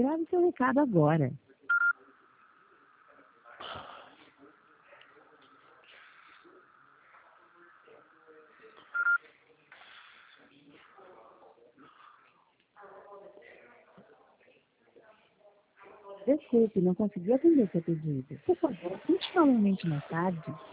grave seu recado agora. Desculpe, não consegui atender seu pedido. Por favor, tente novamente mais tarde.